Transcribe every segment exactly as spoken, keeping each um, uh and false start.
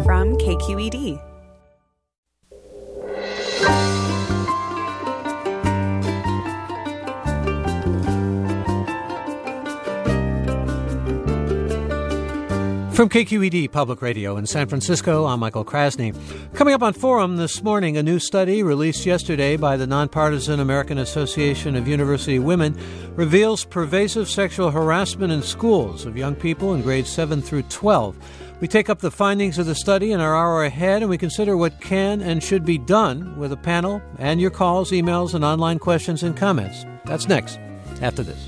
from K Q E D. From K Q E D Public Radio in San Francisco, I'm Michael Krasny. Coming up on Forum this morning, a new study released yesterday by the nonpartisan American Association of University Women reveals pervasive sexual harassment in schools of young people in grades seven through twelve. We take up the findings of the study in our hour ahead, and we consider what can and should be done with a panel and your calls, emails, and online questions and comments. That's next, after this.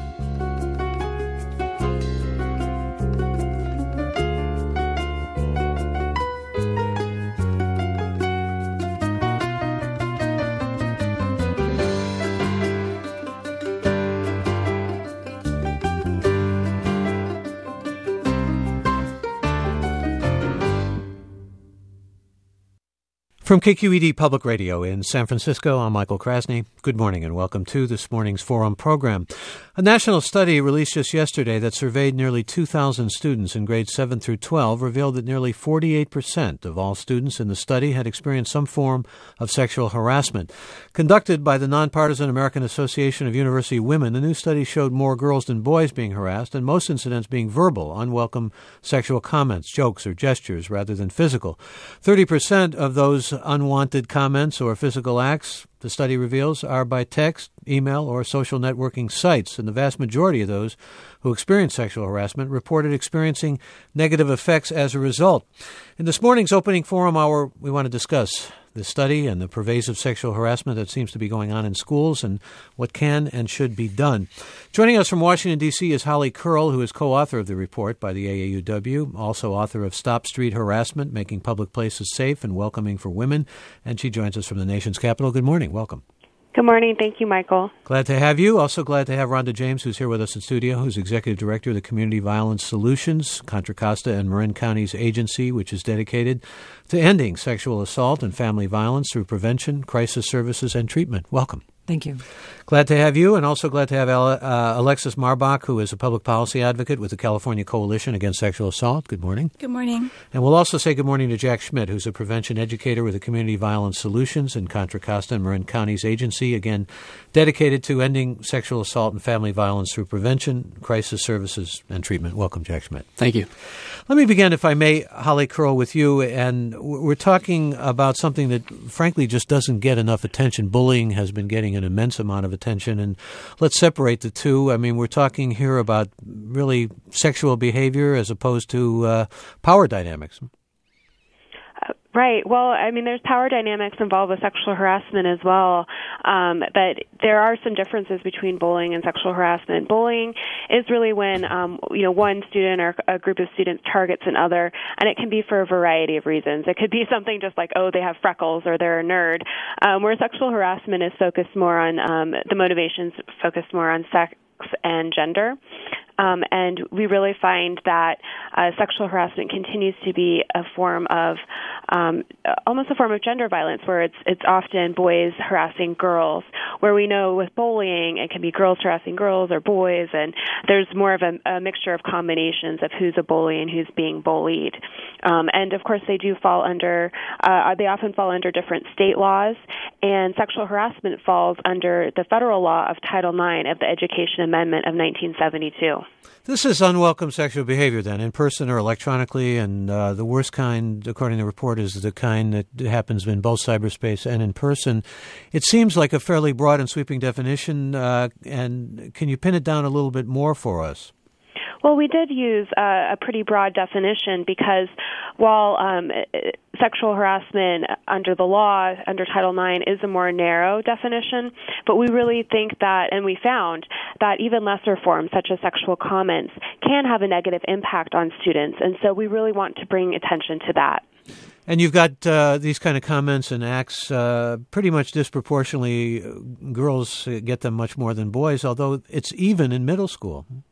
From K Q E D Public Radio in San Francisco, I'm Michael Krasny. Good morning and welcome to this morning's Forum program. A national study released just yesterday that surveyed nearly two thousand students in grades seven through twelve revealed that nearly forty-eight percent of all students in the study had experienced some form of sexual harassment. Conducted by the nonpartisan American Association of University Women, the new study showed more girls than boys being harassed, and most incidents being verbal, unwelcome sexual comments, jokes, or gestures rather than physical. thirty percent of those unwanted comments or physical acts, the study reveals, are by text, email, or social networking sites, and the vast majority of those who experience sexual harassment reported experiencing negative effects as a result. In this morning's opening forum hour, we want to discuss the study and the pervasive sexual harassment that seems to be going on in schools and what can and should be done. Joining us from Washington, D C is Holly Curl, who is co-author of the report by the A A U W, also author of Stop Street Harassment, Making Public Places Safe and Welcoming for Women, and she joins us from the nation's capital. Good morning. Welcome. Good morning. Thank you, Michael. Glad to have you. Also glad to have Rhonda James, who's here with us in studio, who's Executive Director of the Community Violence Solutions, Contra Costa and Marin County's agency, which is dedicated to ending sexual assault and family violence through prevention, crisis services, and treatment. Welcome. Thank you. Glad to have you, and also glad to have uh, Alexis Marbach, who is a public policy advocate with the California Coalition Against Sexual Assault. Good morning. Good morning. And we'll also say good morning to Jack Schmidt, who's a prevention educator with the Community Violence Solutions in Contra Costa and Marin County's agency, again, dedicated to ending sexual assault and family violence through prevention, crisis services, and treatment. Welcome, Jack Schmidt. Thank you. Let me begin, if I may, Holly Curl, with you, and we're talking about something that, frankly, just doesn't get enough attention. Bullying has been getting an immense amount of attention, and let's separate the two. I mean, we're talking here about really sexual behavior as opposed to uh, power dynamics. Uh, right. Well, I mean, there's power dynamics involved with sexual harassment as well, um, but there are some differences between bullying and sexual harassment. Bullying is really when, um, you know, one student or a group of students targets another, and it can be for a variety of reasons. It could be something just like, oh, they have freckles or they're a nerd, um, where sexual harassment is focused more on, um, the motivations focused more on sex and gender. Um, and we really find that uh, sexual harassment continues to be a form of, um, almost a form of gender violence, where it's it's often boys harassing girls, where we know with bullying it can be girls harassing girls or boys, and there's more of a, a mixture of combinations of who's a bully and who's being bullied. Um, and, of course, they do fall under, uh, they often fall under different state laws, and sexual harassment falls under the federal law of Title nine of the Education Amendment of nineteen seventy-two. This is unwelcome sexual behavior, then, in person or electronically, and uh, the worst kind, according to the report, is the kind that happens in both cyberspace and in person. It seems like a fairly broad and sweeping definition, uh, and can you pin it down a little bit more for us? Well, we did use uh, a pretty broad definition because while um, sexual harassment under the law, under Title nine, is a more narrow definition, but we really think that, and we found, that even lesser forms, such as sexual comments, can have a negative impact on students, and so we really want to bring attention to that. And you've got uh, these kind of comments and acts uh, pretty much disproportionately. Girls get them much more than boys, although it's even in middle school.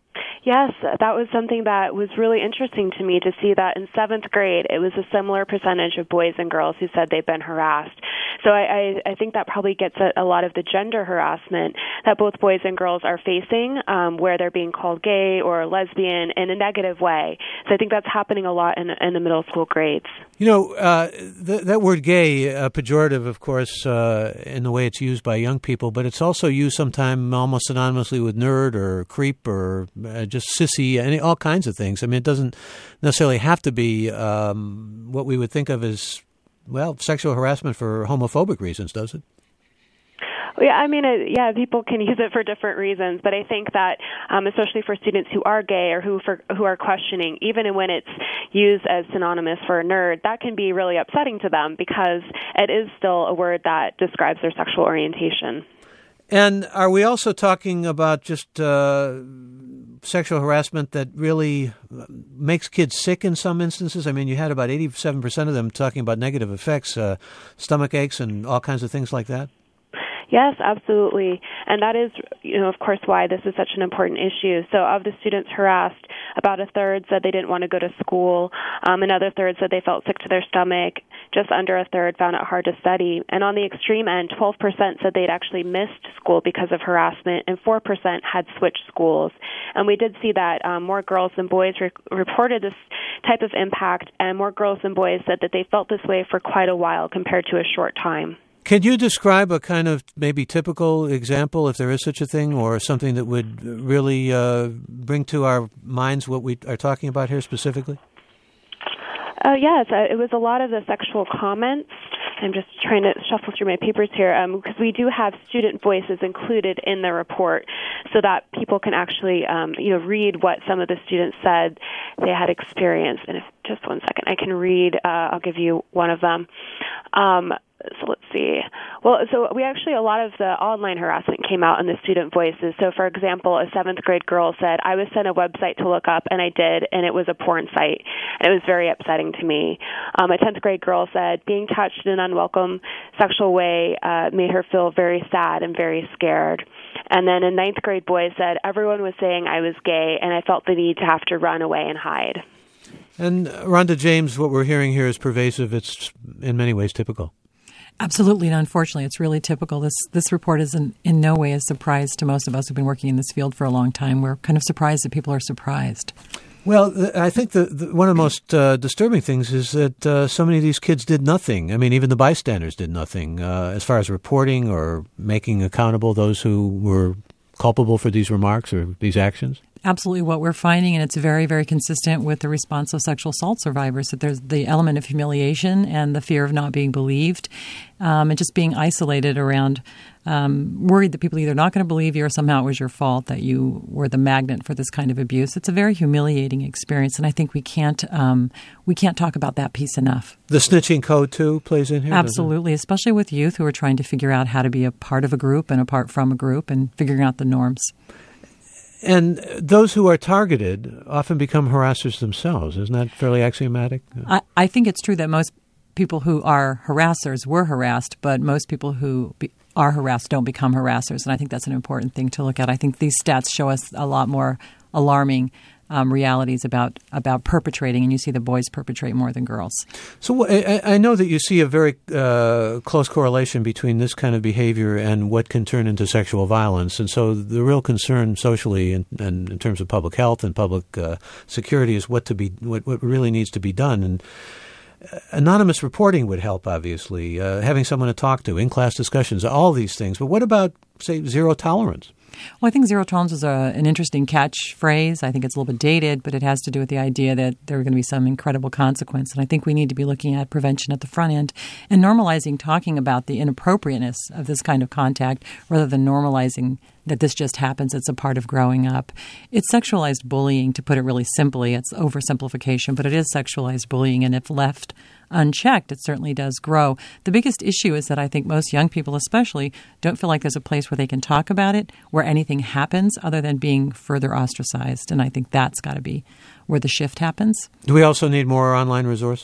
Yes, that was something that was really interesting to me to see that in seventh grade, it was a similar percentage of boys and girls who said they've been harassed. So I, I, I think that probably gets at a lot of the gender harassment that both boys and girls are facing, um, where they're being called gay or lesbian in a negative way. So I think that's happening a lot in, in the middle school grades. You know, uh, th- that word gay, uh, pejorative, of course, uh, in the way it's used by young people, but it's also used sometimes almost synonymously with nerd or creep or uh, just sissy, and all kinds of things. I mean, it doesn't necessarily have to be um, what we would think of as, well, sexual harassment for homophobic reasons, does it? Yeah, I mean, it, yeah, people can use it for different reasons, but I think that, um, especially for students who are gay or who for, who are questioning, even when it's used as synonymous for a nerd, that can be really upsetting to them because it is still a word that describes their sexual orientation. And are we also talking about just uh, sexual harassment that really makes kids sick in some instances? I mean, you had about eighty-seven percent of them talking about negative effects, uh, stomach aches and all kinds of things like that? Yes, absolutely. And that is, you know, of course, why this is such an important issue. So of the students harassed, about a third said they didn't want to go to school. Um, another third said they felt sick to their stomach. Just under a third found it hard to study. And on the extreme end, twelve percent said they'd actually missed school because of harassment, and four percent had switched schools. And we did see that um, more girls than boys re- reported this type of impact, and more girls than boys said that they felt this way for quite a while compared to a short time. Can you describe a kind of maybe typical example, if there is such a thing, or something that would really uh, bring to our minds what we are talking about here specifically? Uh, yes, uh, it was a lot of the sexual comments. I'm just trying to shuffle through my papers here um, because we do have student voices included in the report so that people can actually um, you know, read what some of the students said they had experienced. And if just one second, I can read. Uh, I'll give you one of them. Um, So let's see. Well, so we actually, a lot of the online harassment came out in the student voices. So, for example, a seventh grade girl said, I was sent a website to look up, and I did, and it was a porn site. And it was very upsetting to me. Um, a tenth grade girl said, being touched in an unwelcome sexual way uh, made her feel very sad and very scared. And then a ninth grade boy said, everyone was saying I was gay, and I felt the need to have to run away and hide. And Rhonda James, what we're hearing here is pervasive. It's in many ways typical. Absolutely, and unfortunately, it's really typical. This this report is in, in no way a surprise to most of us who've been working in this field for a long time. We're kind of surprised that people are surprised. Well, I think the, the, one of the most uh, disturbing things is that uh, so many of these kids did nothing. I mean, even the bystanders did nothing uh, as far as reporting or making accountable those who were culpable for these remarks or these actions. Absolutely what we're finding, and it's very, very consistent with the response of sexual assault survivors, that there's the element of humiliation and the fear of not being believed um, and just being isolated around, um, worried that people are either not going to believe you or somehow it was your fault that you were the magnet for this kind of abuse. It's a very humiliating experience, and I think we can't um, we can't talk about that piece enough. The snitching code, too, plays in here? Absolutely, especially with youth who are trying to figure out how to be a part of a group and apart from a group and figuring out the norms. And those who are targeted often become harassers themselves. Isn't that fairly axiomatic? I, I think it's true that most people who are harassers were harassed, but most people who be, are harassed don't become harassers. And I think that's an important thing to look at. I think these stats show us a lot more alarming Um, realities about about perpetrating, and you see the boys perpetrate more than girls. So I, I know that you see a very uh, close correlation between this kind of behavior and what can turn into sexual violence. And so the real concern socially and, and in terms of public health and public uh, security is what to be what, what really needs to be done. And anonymous reporting would help, obviously, uh, having someone to talk to, in-class discussions, all these things. But what about, say, zero tolerance? Well, I think zero tolerance is a, an interesting catchphrase. I think it's a little bit dated, but it has to do with the idea that there are going to be some incredible consequence. And I think we need to be looking at prevention at the front end and normalizing talking about the inappropriateness of this kind of contact rather than normalizing that this just happens. It's a part of growing up. It's sexualized bullying, to put it really simply. It's oversimplification, but it is sexualized bullying. And if left unchecked, it certainly does grow. The biggest issue is that I think most young people especially don't feel like there's a place where they can talk about it, where anything happens other than being further ostracized. And I think that's got to be where the shift happens. Do we also need more online resources?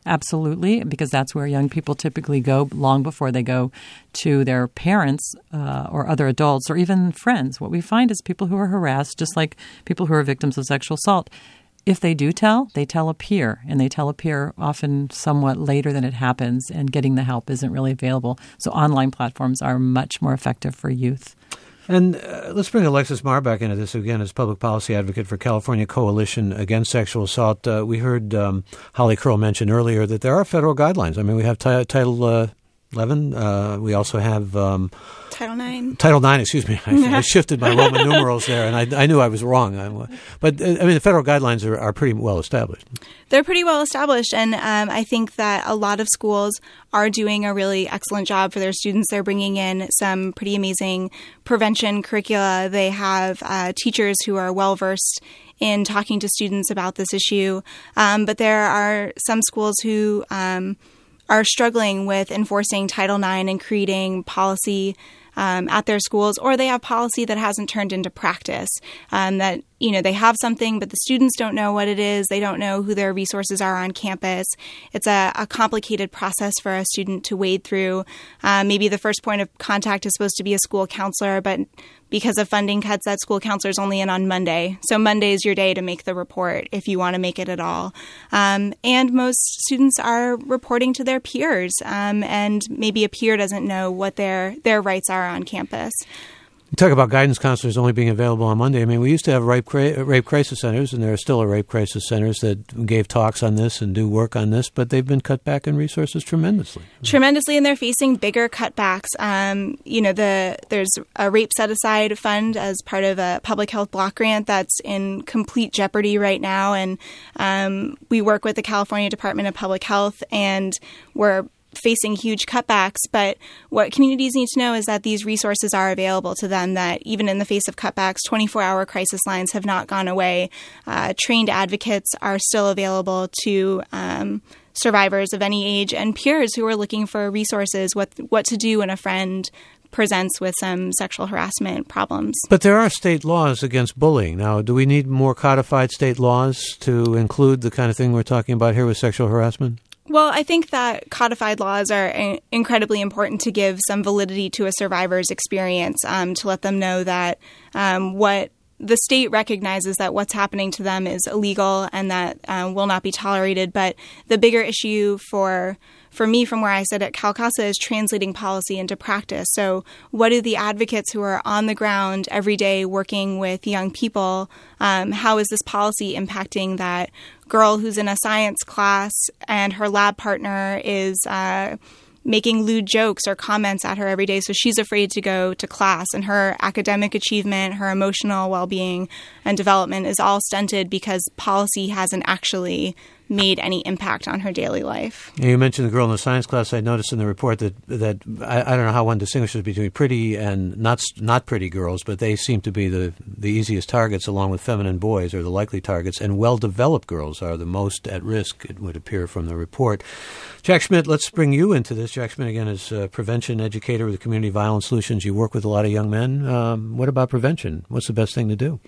absolutely, because that's where young people typically go long before they go to their parents uh, or other adults or even friends. What we find is people who are harassed, just like people who are victims of sexual assault, if they do tell, they tell a peer, and they tell a peer often somewhat later than it happens, and getting the help isn't really available. So online platforms are much more effective for youth. And uh, let's bring Alexis Marr back into this again as public policy advocate for California Coalition Against Sexual Assault. Uh, we heard um, Holly Curl mention earlier that there are federal guidelines. I mean, we have t- Title uh, eleven. Uh, we also have um, Title nine. Title nine, excuse me. I, I shifted my Roman numerals there, and I, I knew I was wrong. I, but, uh, I mean, the federal guidelines are, are pretty well established. They're pretty well established, and um, I think that a lot of schools are doing a really excellent job for their students. They're bringing in some pretty amazing prevention curricula. They have uh, teachers who are well-versed in talking to students about this issue, um, but there are some schools who um, are struggling with enforcing Title nine and creating policy Um, at their schools, or they have policy that hasn't turned into practice, um, that, you know, they have something, but the students don't know what it is. They don't know who their resources are on campus. It's a, a complicated process for a student to wade through. Um, maybe the first point of contact is supposed to be a school counselor, but because of funding cuts, that school counselor is only in on Monday. So Monday is your day to make the report if you want to make it at all. Um, and most students are reporting to their peers, um, and maybe a peer doesn't know what their, their rights are on campus. You talk about guidance counselors only being available on Monday. I mean, we used to have rape, rape crisis centers, and there are still rape crisis centers that gave talks on this and do work on this, but they've been cut back in resources tremendously. Tremendously, and they're facing bigger cutbacks. Um, you know, the there's a rape set-aside fund as part of a public health block grant that's in complete jeopardy right now, and um, we work with the California Department of Public Health, and we're facing huge cutbacks. But what communities need to know is that these resources are available to them, that even in the face of cutbacks, twenty-four hour crisis lines have not gone away. Uh, trained advocates are still available to um, survivors of any age, and peers who are looking for resources, what what to do when a friend presents with some sexual harassment problems. But there are state laws against bullying. Now, do we need more codified state laws to include the kind of thing we're talking about here with sexual harassment? Well, I think that codified laws are in- incredibly important to give some validity to a survivor's experience, um, to let them know that um, what the state recognizes that what's happening to them is illegal and that uh, will not be tolerated. But the bigger issue for for me, from where I sit at CalCASA, is translating policy into practice. So what do the advocates who are on the ground every day working with young people, um, how is this policy impacting that girl who's in a science class and her lab partner is uh, making lewd jokes or comments at her every day, so she's afraid to go to class, and her academic achievement, her emotional well-being and development is all stunted because policy hasn't actually made any impact on her daily life. You mentioned the girl in the science class. I noticed in the report that that I, I don't know how one distinguishes between pretty and not not pretty girls, but they seem to be the, the easiest targets, along with feminine boys are the likely targets, and well-developed girls are the most at risk, it would appear from the report. Jack Schmidt, let's bring you into this. Jack Schmidt, again, is a prevention educator with Community Violence Solutions. You work with a lot of young men. Um, what about prevention? What's the best thing to do?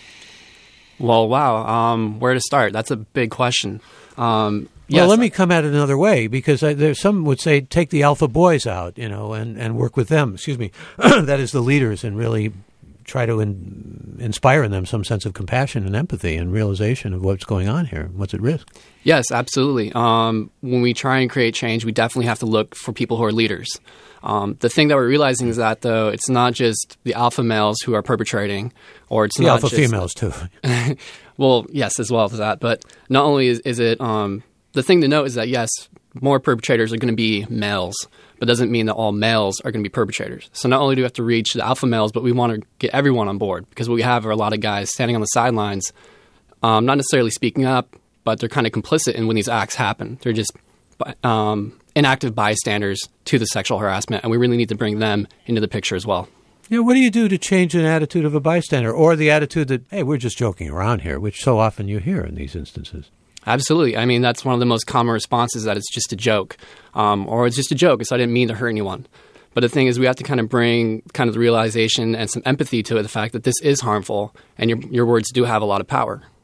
Well, wow. Um, where to start? That's a big question. Um, yes. Well, let me come at it another way, because I, there's some would say take the alpha boys out, you know, and, and work with them. Excuse me, that is the leaders, and really try to in, inspire in them some sense of compassion and empathy and realization of what's going on here, what's at risk. Yes, absolutely. Um, when we try and create change, we definitely have to look for people who are leaders. Um, the thing that we're realizing is that, though, it's not just the alpha males who are perpetrating, or it's the not alpha just, females too. Well, yes, as well as that. But not only is, is it um, the thing to note is that, yes, more perpetrators are going to be males, but doesn't mean that all males are going to be perpetrators. So not only do we have to reach the alpha males, but we want to get everyone on board, because what we have are a lot of guys standing on the sidelines, um, not necessarily speaking up, but they're kind of complicit in when these acts happen. They're just um, inactive bystanders to the sexual harassment, and we really need to bring them into the picture as well. Yeah, what do you do to change an attitude of a bystander, or the attitude that, hey, we're just joking around here, which so often you hear in these instances? Absolutely. I mean, that's one of the most common responses, that it's just a joke, um, or it's just a joke. So I didn't mean to hurt anyone. But the thing is, we have to kind of bring kind of the realization and some empathy to it, the fact that this is harmful, and your your words do have a lot of power.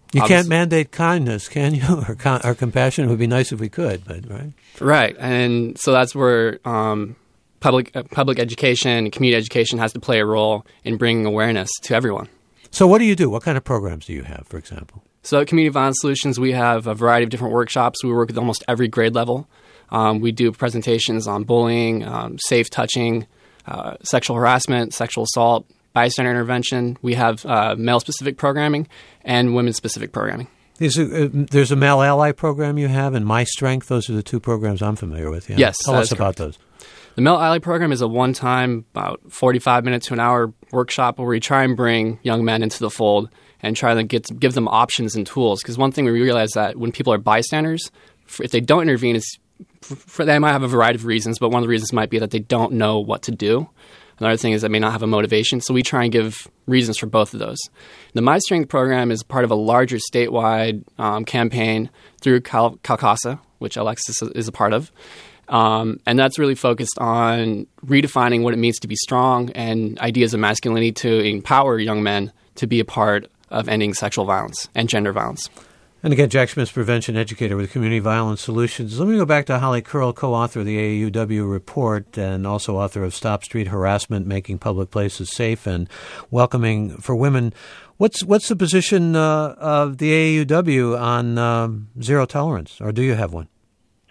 You can't mandate kindness, can you? Or, con- or compassion. It would be nice if we could, but right? Right. And so that's where um, public uh, public education, community education has to play a role in bringing awareness to everyone. So what do you do? What kind of programs do you have, for example? So at Community Violence Solutions, we have a variety of different workshops. We work with almost every grade level. Um, we do presentations on bullying, um, safe touching, uh, sexual harassment, sexual assault, bystander intervention. We have uh, male-specific programming and women-specific programming. There's a, uh, there's a Male Ally program you have, and My Strength. Those are the two programs I'm familiar with. Yeah. Yes, Tell us about correct. those. The Male Ally program is a one-time, about forty-five minute to an hour workshop where we try and bring young men into the fold and try to get give them options and tools. Because one thing we realize that when people are bystanders, if they don't intervene, it's, for, they might have a variety of reasons, but one of the reasons might be that they don't know what to do. Another thing is they may not have a motivation, so we try and give reasons for both of those. The My Strength program is part of a larger statewide um, campaign through Cal- CalCASA, which Alexis is a part of. Um, and that's really focused on redefining what it means to be strong and ideas of masculinity to empower young men to be a part of ending sexual violence and gender violence. And again, Jack Schmitz, prevention educator with Community Violence Solutions. Let me go back to Holly Curl, co-author of the A A U W report and also author of Stop Street Harassment, Making Public Places Safe and Welcoming for Women. What's what's the position uh, of the A A U W on um, zero tolerance, or do you have one?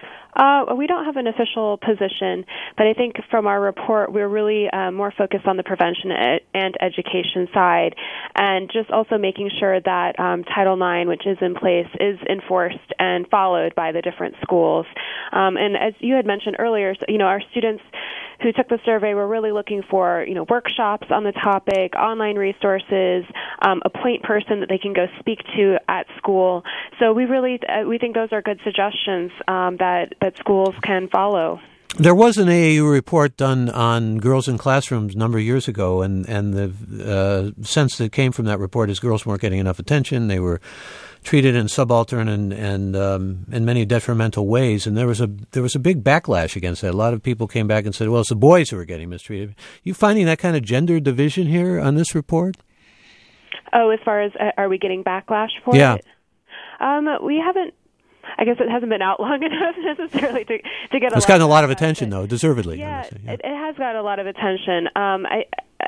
Uh, we don't have an official position, but I think from our report, we're really uh, more focused on the prevention ed- and education side, and just also making sure that um, Title nine, which is in place, is enforced and followed by the different schools. Um, and as you had mentioned earlier, you know, our students who took the survey were really looking for, you know, workshops on the topic, online resources, um, a point person that they can go speak to at school. So we really uh, we think those are good suggestions um, that that schools can follow. There was an A A U report done on girls in classrooms a number of years ago, and, and the uh, sense that came from that report is girls weren't getting enough attention. They were treated in subaltern and, and um, in many detrimental ways, and there was a there was a big backlash against that. A lot of people came back and said, well, it's the boys who are getting mistreated. You finding that kind of gender division here on this report? Oh, as far as uh, are we getting backlash for yeah. it? Um, we haven't. I guess it hasn't been out long enough necessarily to to get. A it's lot gotten of a lot of attention. attention, though, deservedly. Yeah, say, yeah. It, it has got a lot of attention. Um, I.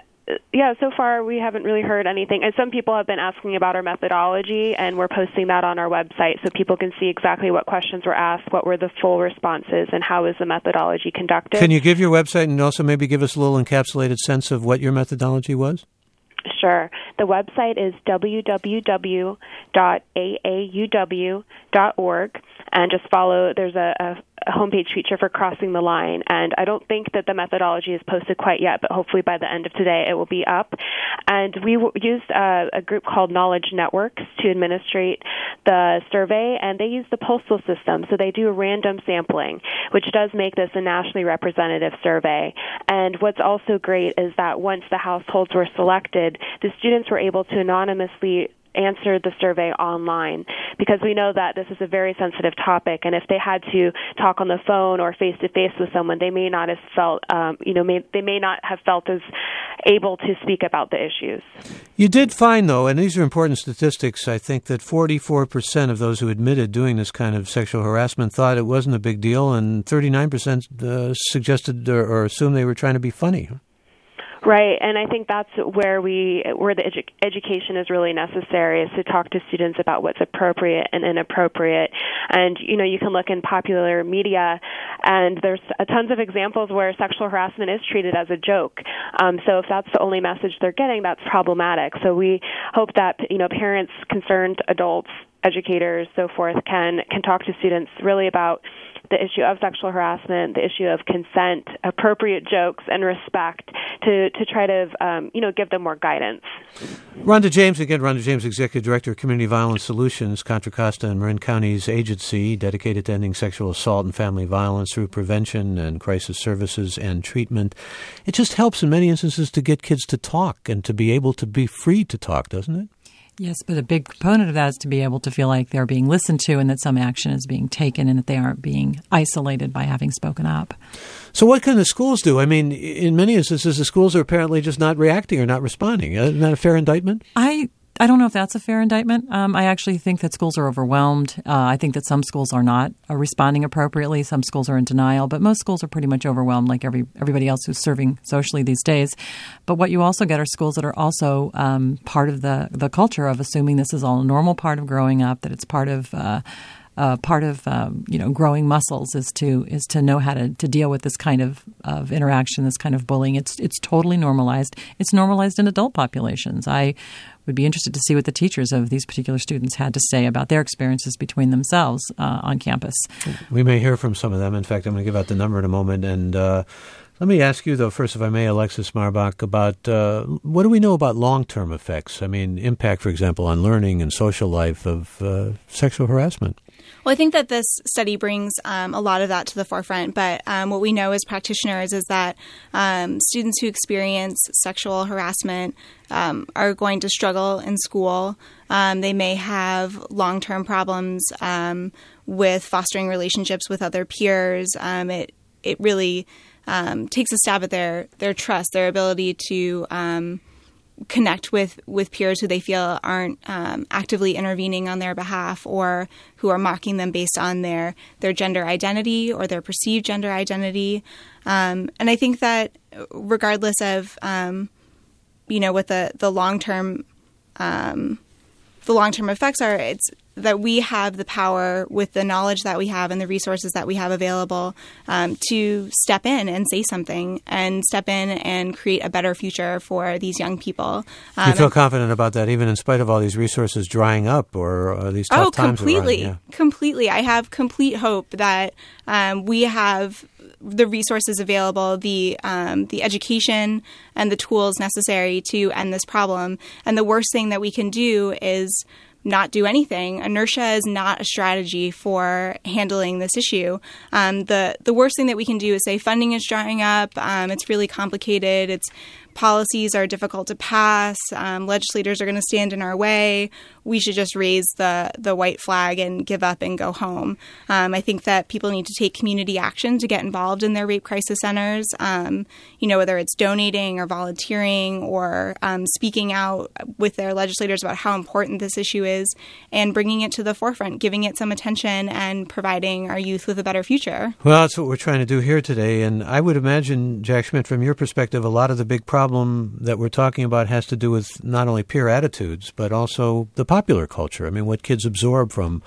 Yeah, so far we haven't really heard anything. And some people have been asking about our methodology, and we're posting that on our website so people can see exactly what questions were asked, what were the full responses, and how is the methodology conducted. Can you give your website and also maybe give us a little encapsulated sense of what your methodology was? Sure. The website is w w w dot a a u w dot org, and just follow, there's a, a, a homepage feature for Crossing the Line, and I don't think that the methodology is posted quite yet, but hopefully by the end of today it will be up. And we w- used a, a group called Knowledge Networks to administrate the survey, and they use the postal system, so they do a random sampling, which does make this a nationally representative survey. And what's also great is that once the households were selected, the students were able to anonymously answer the survey online, because we know that this is a very sensitive topic, and if they had to talk on the phone or face to face with someone, they may not have felt, um, you know, may, they may not have felt as able to speak about the issues. You did find, though, and these are important statistics, I think, that forty-four percent of those who admitted doing this kind of sexual harassment thought it wasn't a big deal, and thirty-nine percent uh, suggested or, or assumed they were trying to be funny. Right, and I think that's where we, where the edu- education is really necessary, is to talk to students about what's appropriate and inappropriate. And, you know, you can look in popular media, and there's a tons of examples where sexual harassment is treated as a joke. Um, so if that's the only message they're getting, that's problematic. So we hope that, you know, parents, concerned adults, educators, so forth, can can talk to students really about the issue of sexual harassment, the issue of consent, appropriate jokes, and respect to, to try to, um, you know, give them more guidance. Rhonda James, again, Rhonda James, Executive Director of Community Violence Solutions, Contra Costa and Marin County's agency dedicated to ending sexual assault and family violence through prevention and crisis services and treatment. It just helps in many instances to get kids to talk and to be able to be free to talk, doesn't it? Yes, but a big component of that is to be able to feel like they're being listened to and that some action is being taken and that they aren't being isolated by having spoken up. So what can the schools do? I mean, in many instances, the schools are apparently just not reacting or not responding. Isn't that a fair indictment? I I don't know if that's a fair indictment. Um, I actually think that schools are overwhelmed. Uh, I think that some schools are not uh, responding appropriately. Some schools are in denial, but most schools are pretty much overwhelmed like every everybody else who's serving socially these days. But what you also get are schools that are also um, part of the, the culture of assuming this is all a normal part of growing up, that it's part of uh, uh, part of um, you know growing muscles is to is to know how to, to deal with this kind of, of interaction, this kind of bullying. It's it's totally normalized. It's normalized in adult populations. I would be interested to see what the teachers of these particular students had to say about their experiences between themselves uh, on campus. We may hear from some of them. In fact, I'm going to give out the number in a moment. And uh, let me ask you, though, first, if I may, Alexis Marbach, about uh, what do we know about long-term effects? I mean, impact, for example, on learning and social life of uh, sexual harassment. Well, I think that this study brings um, a lot of that to the forefront. But um, what we know as practitioners is that um, students who experience sexual harassment um, are going to struggle in school. Um, they may have long-term problems um, with fostering relationships with other peers. Um, it it really um, takes a stab at their their trust, their ability to um, connect with, with peers who they feel aren't um, actively intervening on their behalf or who are mocking them based on their, their gender identity or their perceived gender identity. Um, and I think that regardless of, um, you know, what the, the long-term um, the long-term effects are, it's that we have the power with the knowledge that we have and the resources that we have available um, to step in and say something and step in and create a better future for these young people. Um, you feel confident about that, even in spite of all these resources drying up or uh, these tough oh, times? completely, around, yeah. completely. I have complete hope that um, we have the resources available, the um, the education and the tools necessary to end this problem. And the worst thing that we can do is not do anything. Inertia is not a strategy for handling this issue. Um, the the worst thing that we can do is say funding is drying up. Um, it's really complicated. It's policies are difficult to pass. Um, legislators are going to stand in our way. We should just raise the the white flag and give up and go home. Um, I think that people need to take community action to get involved in their rape crisis centers. Um, you know, whether it's donating or volunteering or um, speaking out with their legislators about how important this issue is and bringing it to the forefront, giving it some attention and providing our youth with a better future. Well, that's what we're trying to do here today. And I would imagine, Jack Schmidt, from your perspective, a lot of the big problem that we're talking about has to do with not only peer attitudes, but also the popular culture. I mean, what kids absorb from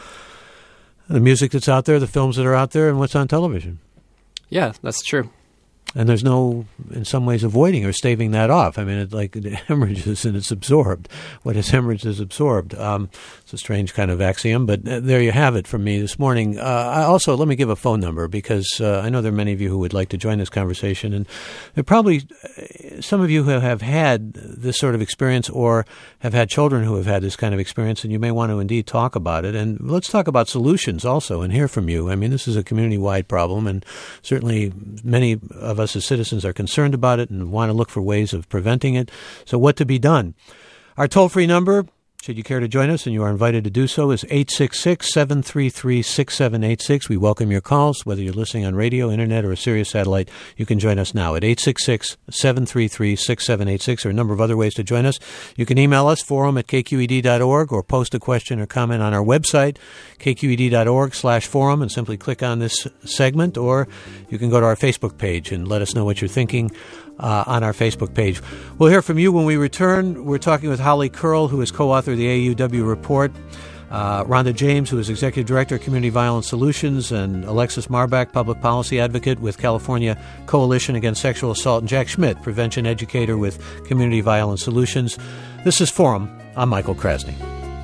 the music that's out there, the films that are out there, and what's on television. Yeah, that's true. And there's no, in some ways, avoiding or staving that off. I mean, it like it hemorrhages and it's absorbed. What is hemorrhaged is absorbed. Um, it's a strange kind of axiom, but uh, there you have it from me this morning. Uh, I also, let me give a phone number because uh, I know there are many of you who would like to join this conversation. And there are probably uh, some of you who have had this sort of experience or have had children who have had this kind of experience, and you may want to indeed talk about it. And let's talk about solutions also and hear from you. I mean, this is a community-wide problem, and certainly many of us as citizens are concerned about it and want to look for ways of preventing it. So what to be done? Our toll-free number, should you care to join us, and you are invited to do so, is eight six six, seven three three, six seven eight six. We welcome your calls, whether you're listening on radio, internet, or a Sirius satellite. You can join us now at eight six six, seven three three, six seven eight six. There are a number of other ways to join us. You can email us, forum at k q e d dot org, or post a question or comment on our website, k q e d dot org slash forum, and simply click on this segment, or you can go to our Facebook page and let us know what you're thinking Uh, on our Facebook page. We'll hear from you when we return. We're talking with Holly Curl, who is co-author of the A U W report, uh, Rhonda James, who is Executive Director of Community Violence Solutions, and Alexis Marbach, Public Policy Advocate with California Coalition Against Sexual Assault, and Jack Schmidt, Prevention Educator with Community Violence Solutions. This is Forum. I'm Michael Krasny.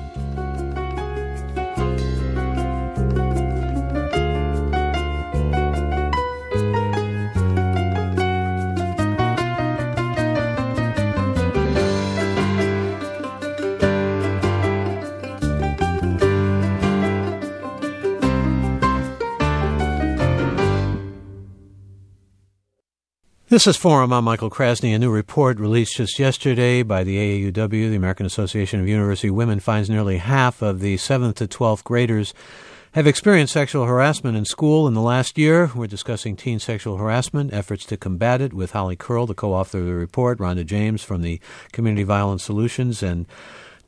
This is Forum. I'm Michael Krasny. A new report released just yesterday by the A A U W, the American Association of University Women, finds nearly half of the seventh to twelfth graders have experienced sexual harassment in school in the last year. We're discussing teen sexual harassment, efforts to combat it, with Holly Curl, the co-author of the report, Rhonda James from the Community Violence Solutions, and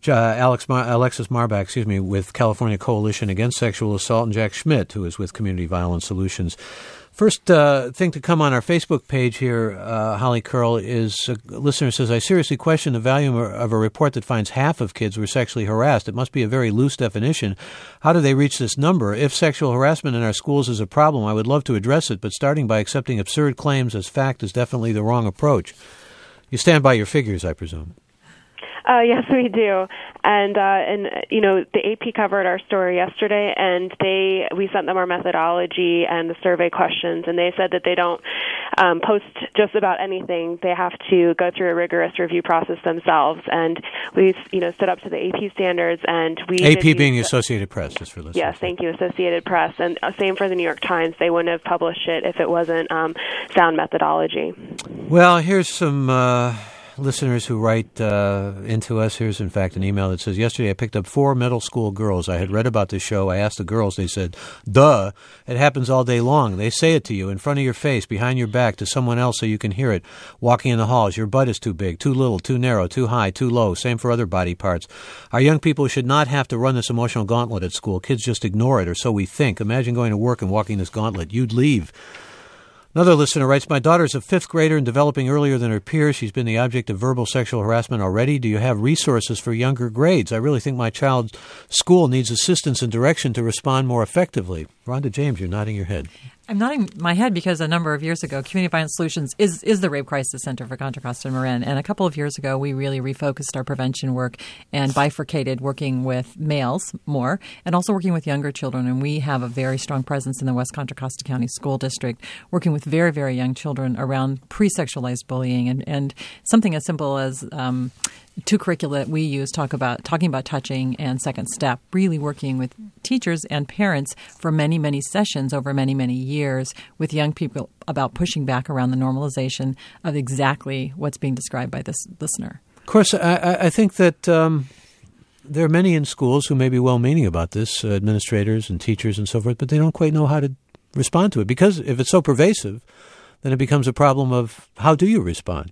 Uh, Alex Mar- Alexis Marbach, excuse me, with California Coalition Against Sexual Assault, and Jack Schmidt, who is with Community Violence Solutions. First uh, thing to come on our Facebook page here, uh, Holly Curl, is a listener says, I seriously question the value of a report that finds half of kids were sexually harassed. It must be a very loose definition. How do they reach this number? If sexual harassment in our schools is a problem, I would love to address it, but starting by accepting absurd claims as fact is definitely the wrong approach. You stand by your figures, I presume. Uh, yes, we do, and uh, and you know the A P covered our story yesterday, and they we sent them our methodology and the survey questions, and they said that they don't um, post just about anything. They have to go through a rigorous review process themselves, and we you know stood up to the A P standards, and we A P being the Associated Press, just for listeners. Yes, thank you, Associated Press, and uh, same for the New York Times. They wouldn't have published it if it wasn't um, sound methodology. Well, here's some. Uh Listeners who write uh, into us, here's in fact an email that says, yesterday I picked up four middle school girls. I had read about this show. I asked the girls. They said, duh, it happens all day long. They say it to you in front of your face, behind your back, to someone else so you can hear it. Walking in the halls, your butt is too big, too little, too narrow, too high, too low. Same for other body parts. Our young people should not have to run this emotional gauntlet at school. Kids just ignore it, or so we think. Imagine going to work and walking this gauntlet. You'd leave. Another listener writes, my daughter's a fifth grader and developing earlier than her peers. She's been the object of verbal sexual harassment already. Do you have resources for younger grades? I really think my child's school needs assistance and direction to respond more effectively. Rhonda James, you're nodding your head. I'm nodding my head because a number of years ago, Community Violence Solutions is, is the Rape Crisis Center for Contra Costa and Marin. And a couple of years ago, we really refocused our prevention work and bifurcated working with males more and also working with younger children. And we have a very strong presence in the West Contra Costa County School District, working with very, very young children around pre-sexualized bullying and, and something as simple as um, two curricula that we use talk about talking about touching and second step, really working with teachers and parents for many, many sessions over many, many years with young people about pushing back around the normalization of exactly what's being described by this listener. Of course, I, I think that um, there are many in schools who may be well-meaning about this, uh, administrators and teachers and so forth, but they don't quite know how to respond to it. Because if it's so pervasive, then it becomes a problem of how do you respond?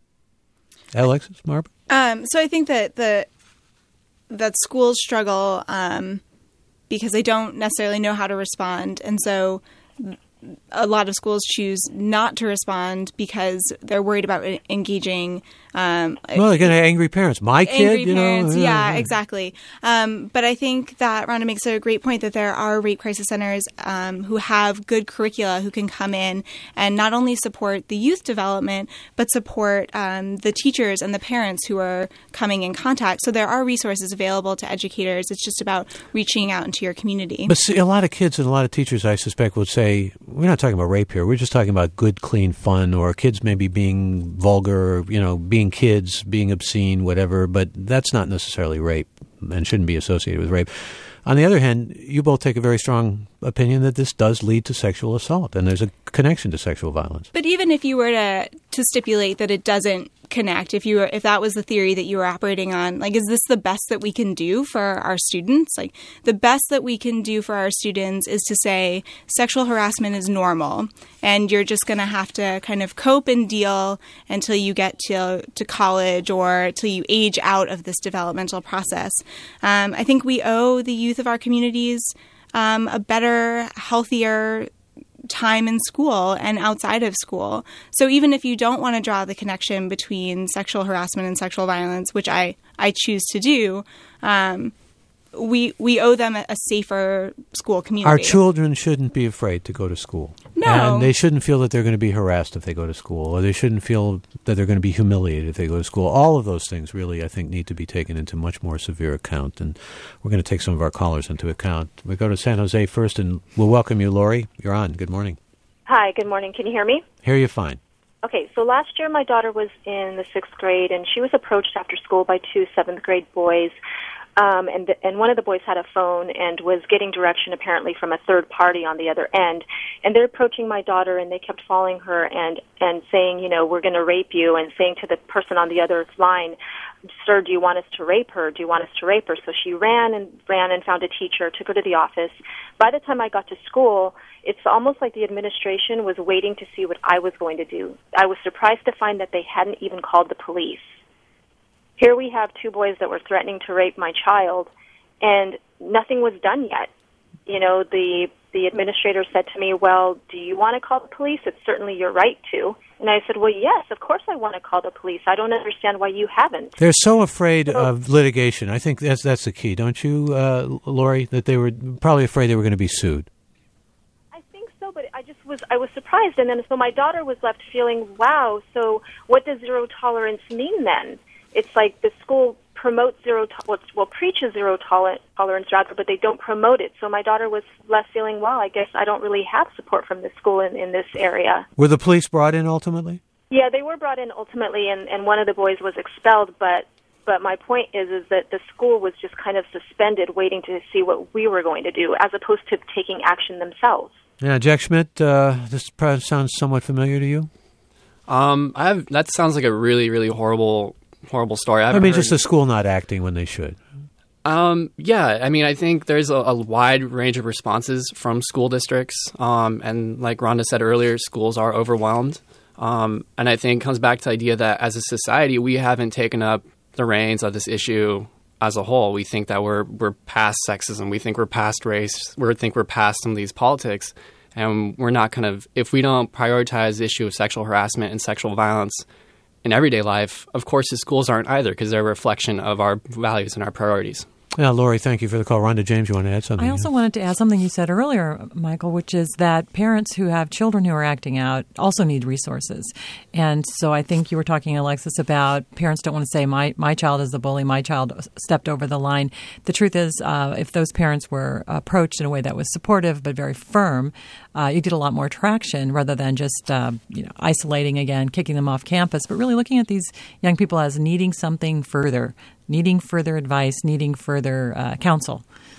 Alexis, Marb? Um, so I think that the that schools struggle um, because they don't necessarily know how to respond, and so a lot of schools choose not to respond because they're worried about engaging. Um, well, they're going to have angry parents. My kid, angry you parents, know. Yeah, yeah, exactly. Um, but I think that Rhonda makes a great point that there are rape crisis centers um, who have good curricula who can come in and not only support the youth development, but support um, the teachers and the parents who are coming in contact. So there are resources available to educators. It's just about reaching out into your community. But see, a lot of kids and a lot of teachers, I suspect, would say, we're not talking about rape here. We're just talking about good, clean fun, or kids maybe being vulgar, you know, being kids, being obscene, whatever. But that's not necessarily rape and shouldn't be associated with rape. On the other hand, you both take a very strong opinion that this does lead to sexual assault, and there's a connection to sexual violence. But even if you were to to stipulate that it doesn't connect, if you were, if that was the theory that you were operating on, like, is this the best that we can do for our students? Like, the best that we can do for our students is to say sexual harassment is normal, and you're just going to have to kind of cope and deal until you get to to college or till you age out of this developmental process. Um, I think we owe the youth of our communities um, a better, healthier time in school and outside of school. So even if you don't want to draw the connection between sexual harassment and sexual violence, which I, I choose to do, um, we we owe them a, a safer school community. Our children shouldn't be afraid to go to school. No. And they shouldn't feel that they're going to be harassed if they go to school, or they shouldn't feel that they're going to be humiliated if they go to school. All of those things really, I think, need to be taken into much more severe account, and we're going to take some of our callers into account. We go to San Jose first, and we'll welcome you, Lori. You're on. Good morning. Hi, good morning. Can you hear me? Hear you fine. Okay, so last year my daughter was in the sixth grade, and she was approached after school by two seventh grade boys. Um, and the, and one of the boys had a phone and was getting direction apparently from a third party on the other end. And they're approaching my daughter, and they kept following her and, and saying, you know, we're going to rape you, and saying to the person on the other line, sir, do you want us to rape her? Do you want us to rape her? So she ran and ran and found a teacher, took her to the office. By the time I got to school, it's almost like the administration was waiting to see what I was going to do. I was surprised to find that they hadn't even called the police. here we have two boys that were threatening to rape my child, and nothing was done yet. You know, the the administrator said to me, well, do you want to call the police? It's certainly your right to. And I said, well, yes, of course I want to call the police. I don't understand why you haven't. They're so afraid so, of litigation. I think that's that's the key, don't you, uh, Lori, that they were probably afraid they were going to be sued. I think so, but I just was I was surprised. And then so my daughter was left feeling, wow, so what does zero tolerance mean then? It's like the school promotes zero, to- well, preaches zero toler- tolerance rather, but they don't promote it. So my daughter was left feeling, well, I guess I don't really have support from the school in, in this area. Were the police brought in ultimately? Yeah, they were brought in ultimately, and, and one of the boys was expelled, but but my point is is that the school was just kind of suspended, waiting to see what we were going to do, as opposed to taking action themselves. Yeah, Jack Schmidt, uh, this probably sounds somewhat familiar to you? Um, I have, that sounds like a really, really horrible horrible story. I, I mean, heard. just the school not acting when they should. Um, yeah, I mean, I think there's a, a wide range of responses from school districts. Um, and like Rhonda said earlier, schools are overwhelmed. Um, and I think it comes back to the idea that as a society, we haven't taken up the reins of this issue as a whole. We think that we're we're past sexism. We think we're past race. We think we're past some of these politics. And we're not kind of, if we don't prioritize the issue of sexual harassment and sexual violence in everyday life, of course, the schools aren't either, because they're a reflection of our values and our priorities. Yeah, Lori, thank you for the call. Rhonda James, you want to add something? I also wanted to add something you said earlier, Michael, which is that parents who have children who are acting out also need resources. And so I think you were talking, Alexis, about parents don't want to say, my, my child is the bully, my child stepped over the line. The truth is, uh, if those parents were approached in a way that was supportive but very firm, uh, you get a lot more traction rather than just uh, you know, isolating again, kicking them off campus, but really looking at these young people as needing something further. Needing further advice, needing further uh, counsel.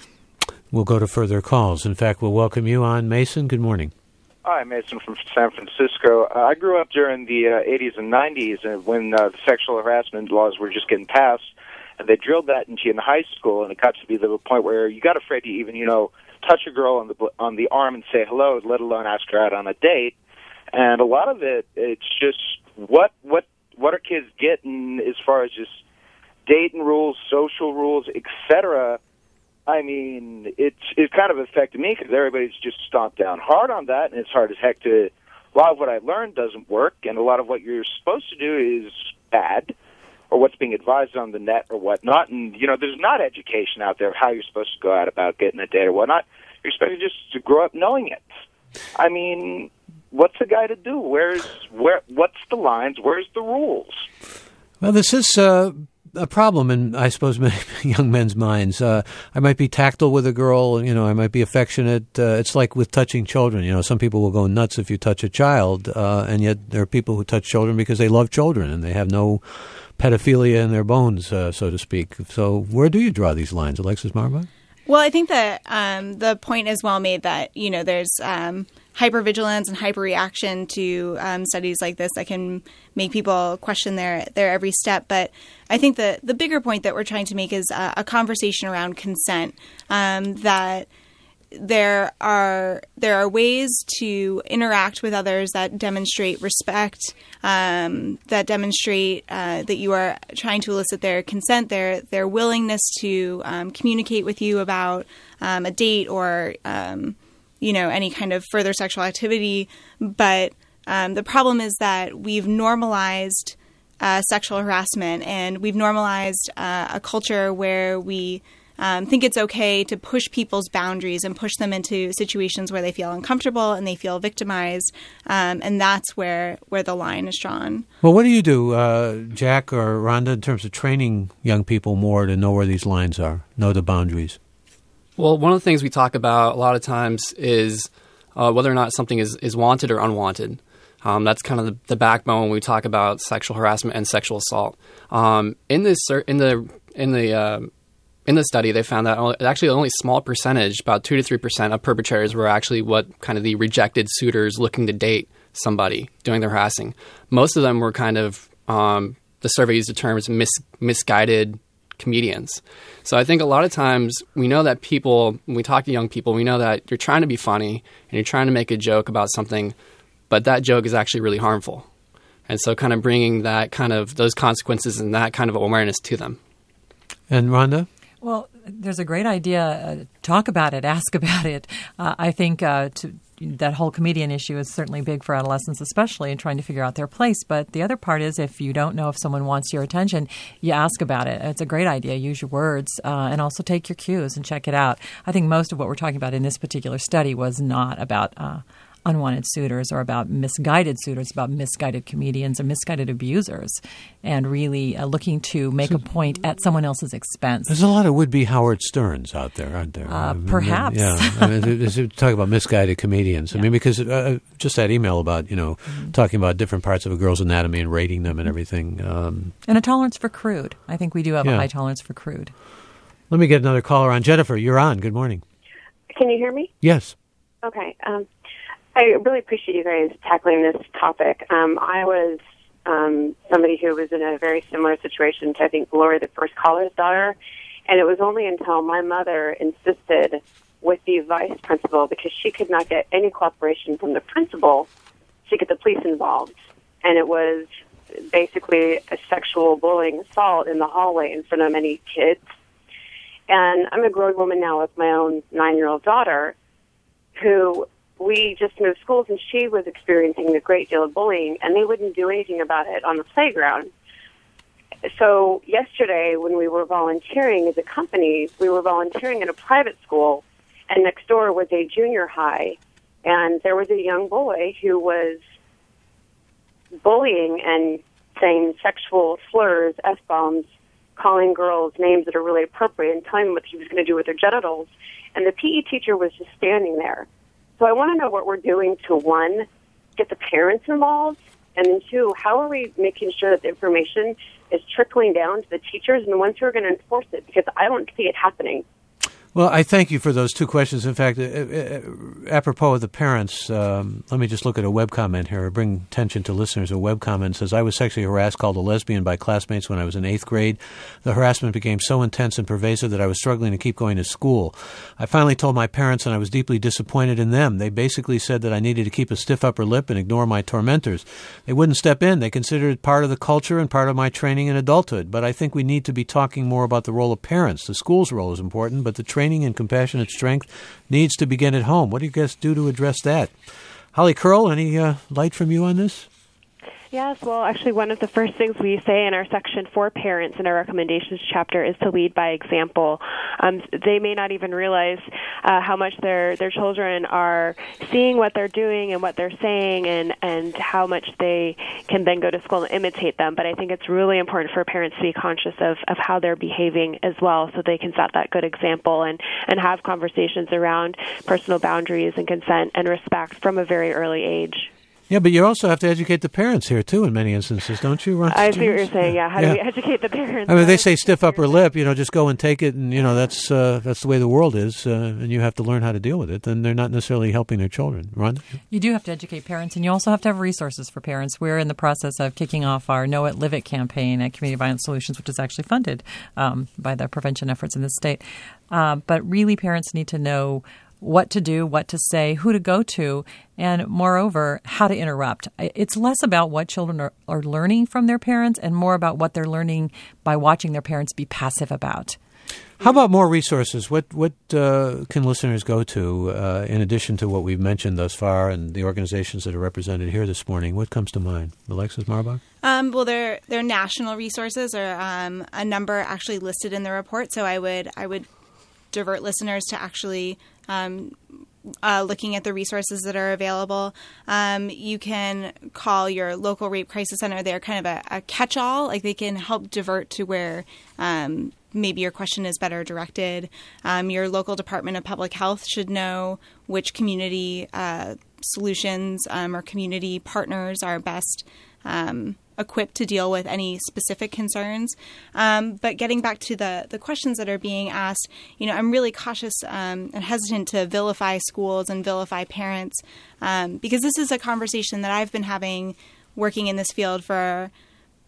We'll go to further calls. In fact, we'll welcome you on. Mason, good morning. Hi, Mason from San Francisco. Uh, I grew up during the uh, eighties and nineties uh, when uh, the sexual harassment laws were just getting passed, and they drilled that into you in high school, and it got to be the point where you got afraid to even, you know, touch a girl on the on the arm and say hello, let alone ask her out on a date. And a lot of it, it's just what what what are kids getting as far as just dating rules, social rules, et cetera. I mean, it's it kind of affected me because everybody's just stomped down hard on that, and it's hard as heck to. A lot of what I learned doesn't work, and a lot of what you're supposed to do is bad, or what's being advised on the net or whatnot. And you know, there's not education out there of how you're supposed to go out about getting a date or whatnot. You're supposed to just to grow up knowing it. I mean, what's a guy to do? Where's where? What's the lines? Where's the rules? Well, this is. Uh A problem in, I suppose, many young men's minds. Uh, I might be tactile with a girl, you know, I might be affectionate. Uh, it's like with touching children. You know, some people will go nuts if you touch a child, uh, and yet there are people who touch children because they love children and they have no pedophilia in their bones, uh, so to speak. So where do you draw these lines, Alexis Marbach? Well, I think that um, the point is well made that, you know, there's um, hypervigilance and hyperreaction to um, studies like this that can make people question their, their every step. But I think that the bigger point that we're trying to make is a, a conversation around consent, um, that there are there are ways to interact with others that demonstrate respect, um, that demonstrate uh, that you are trying to elicit their consent, their their willingness to um, communicate with you about um, a date or um, you know any kind of further sexual activity. But um, the problem is that we've normalized uh, sexual harassment, and we've normalized uh, a culture where we Um, think it's okay to push people's boundaries and push them into situations where they feel uncomfortable and they feel victimized, um, and that's where, where the line is drawn. Well, what do you do, uh, Jack or Rhonda, in terms of training young people more to know where these lines are, know the boundaries? Well, one of the things we talk about a lot of times is uh, whether or not something is, is wanted or unwanted. Um, that's kind of the, the backbone when we talk about sexual harassment and sexual assault. Um, in this, in the, in the uh, In the study, they found that actually only a small percentage, about two to three percent of perpetrators were actually what kind of the rejected suitors looking to date somebody doing the harassing. Most of them were kind of, um, the survey used the terms mis- misguided comedians. So I think a lot of times we know that people, when we talk to young people, we know that you're trying to be funny and you're trying to make a joke about something, but that joke is actually really harmful. And so kind of bringing that kind of those consequences and that kind of awareness to them. And Rhonda? Well, there's a great idea. Uh, talk about it. Ask about it. Uh, I think uh, to, that whole comedian issue is certainly big for adolescents, especially in trying to figure out their place. But the other part is if you don't know if someone wants your attention, you ask about it. It's a great idea. Use your words uh, and also take your cues and check it out. I think most of what we're talking about in this particular study was not about uh, unwanted suitors or about misguided suitors, about misguided comedians and misguided abusers, and really uh, looking to make a point at someone else's expense. There's a lot of would-be Howard Sterns out there, aren't there? Uh, I mean, perhaps. Yeah. I mean, talk about misguided comedians. I Yeah. mean, because uh, just that email about, you know, mm-hmm. talking about different parts of a girl's anatomy and rating them and everything. Um, and a tolerance for crude. I think we do have yeah. a high tolerance for crude. Let me get another caller on. Jennifer, you're on. Good morning. Can you hear me? Yes. Okay. Um, I really appreciate you guys tackling this topic. Um, I was um, somebody who was in a very similar situation to, I think, Lori, the first caller's daughter, and it was only until my mother insisted with the vice principal, because she could not get any cooperation from the principal, to get the police involved. And it was basically a sexual bullying assault in the hallway in front of many kids. And I'm a grown woman now with my own nine-year-old daughter, who we just moved schools, and she was experiencing a great deal of bullying, and they wouldn't do anything about it on the playground. So yesterday, when we were volunteering as a company, we were volunteering in a private school, and next door was a junior high, and there was a young boy who was bullying and saying sexual slurs, F-bombs, calling girls names that are really appropriate and telling them what he was going to do with their genitals. And the P E teacher was just standing there. So I want to know what we're doing to, one, get the parents involved, and then, two, how are we making sure that the information is trickling down to the teachers and the ones who are going to enforce it, because I don't see it happening. Well, I thank you for those two questions. In fact, uh, uh, apropos of the parents, um, let me just look at a web comment here, bring attention to listeners. A web comment says, I was sexually harassed, called a lesbian by classmates when I was in eighth grade. The harassment became so intense and pervasive that I was struggling to keep going to school. I finally told my parents, and I was deeply disappointed in them. They basically said that I needed to keep a stiff upper lip and ignore my tormentors. They wouldn't step in. They considered it part of the culture and part of my training in adulthood. But I think we need to be talking more about the role of parents. The school's role is important, but the training and compassionate strength needs to begin at home. What do you guys do to address that? Holly Curl, any uh, light from you on this? Yes, well, actually, one of the first things we say in our section for parents in our recommendations chapter is to lead by example. Um, they may not even realize uh, how much their, their children are seeing what they're doing and what they're saying, and, and how much they can then go to school and imitate them. But I think it's really important for parents to be conscious of, of how they're behaving as well, so they can set that good example and, and have conversations around personal boundaries and consent and respect from a very early age. Yeah, but you also have to educate the parents here, too, in many instances, don't you, Ron? I see what you're saying, yeah. How yeah. do we educate the parents? I mean, they say stiff upper lip, you know, just go and take it, and, you know, that's uh, that's the way the world is, uh, and you have to learn how to deal with it. Then they're not necessarily helping their children. Ron? You do have to educate parents, and you also have to have resources for parents. We're in the process of kicking off our Know It, Live It campaign at Community Violence Solutions, which is actually funded um, by the prevention efforts in the state. Uh, but really, parents need to know what to do, what to say, who to go to, and moreover, how to interrupt. It's less about what children are, are learning from their parents and more about what they're learning by watching their parents be passive about. How about more resources? What what uh, can listeners go to uh, in addition to what we've mentioned thus far and the organizations that are represented here this morning? What comes to mind? Alexis Marbach? Um, well, there there are national resources, or um, a number actually listed in the report. So I would I would divert listeners to actually um, uh, looking at the resources that are available. Um, you can call your local rape crisis center. They're kind of a, a catch-all. Like, they can help divert to where um, maybe your question is better directed. Um, your local Department of Public Health should know which community uh, solutions um, or community partners are best um equipped to deal with any specific concerns. Um, but getting back to the, the questions that are being asked, you know, I'm really cautious um, and hesitant to vilify schools and vilify parents um, because this is a conversation that I've been having working in this field for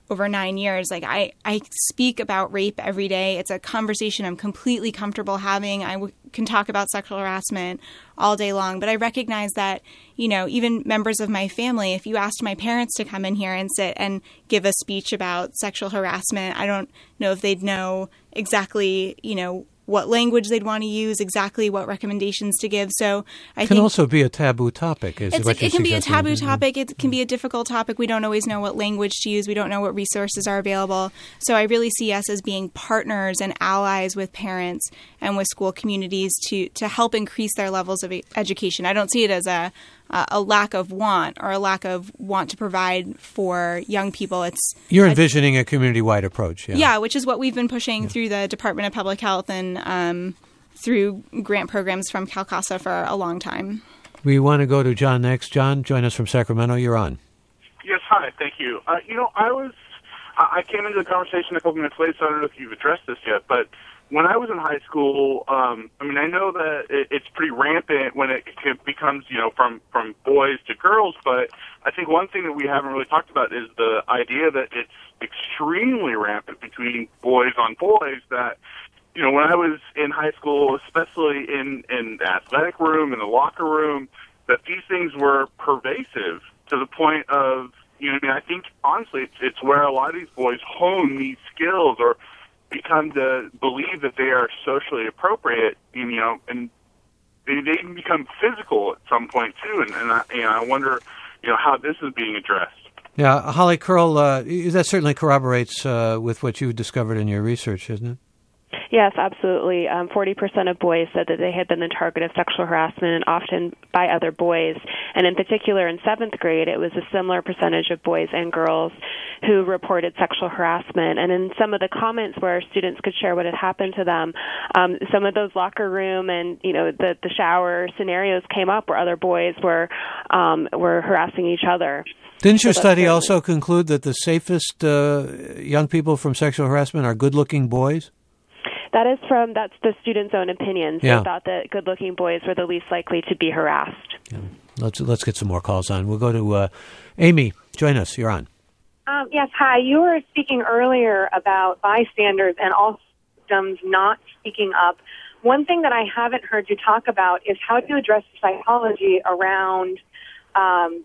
over nine years, like I, I speak about rape every day. It's a conversation I'm completely comfortable having. I w- can talk about sexual harassment all day long, but I recognize that, you know, even members of my family, if you asked my parents to come in here and sit and give a speech about sexual harassment, I don't know if they'd know exactly, you know, what language they'd want to use, exactly what recommendations to give. So I it can think also be a taboo topic. Is it's, what it can be a suggesting, taboo isn't it? topic. It can be a difficult topic. We don't always know what language to use. We don't know what resources are available. So I really see us as being partners and allies with parents and with school communities to, to help increase their levels of education. I don't see it as a a lack of want or a lack of want to provide for young people. It's You're a, envisioning a community-wide approach. Yeah, yeah, which is what we've been pushing yeah. through the Department of Public Health and um, through grant programs from CalCASA for a long time. We want to go to John next. John, join us from Sacramento. You're on. Yes, hi. Thank you. Uh, you know, I was I came into the conversation a couple minutes late, so I don't know if you've addressed this yet, but when I was in high school, um, I mean, I know that it, it's pretty rampant when it, it becomes, you know, from, from boys to girls, but I think one thing that we haven't really talked about is the idea that it's extremely rampant between boys on boys, that, you know, when I was in high school, especially in, in the athletic room, in the locker room, that these things were pervasive to the point of, you know, I mean, I think, honestly, it's, it's where a lot of these boys hone these skills or become to believe that they are socially appropriate, you know, and they, they even become physical at some point too. And, and I, you know, I wonder, you know, how this is being addressed. Yeah, Holly Curl, uh, that certainly corroborates uh, with what you discovered in your research, isn't it? Yes, absolutely. Um, forty percent of boys said that they had been the target of sexual harassment, and often by other boys. And in particular, in seventh grade, it was a similar percentage of boys and girls who reported sexual harassment. And in some of the comments where students could share what had happened to them, um, some of those locker room and, you know, the, the shower scenarios came up where other boys were um, were harassing each other. Didn't your so study also conclude that the safest uh, young people from sexual harassment are good-looking boys? That is from, that's the students' own opinions. Yeah. They thought that good-looking boys were the least likely to be harassed. Yeah. Let's let's get some more calls on. We'll go to uh, Amy. Join us. You're on. Um, yes, hi. You were speaking earlier about bystanders and all victims not speaking up. One thing that I haven't heard you talk about is how to address the psychology around um,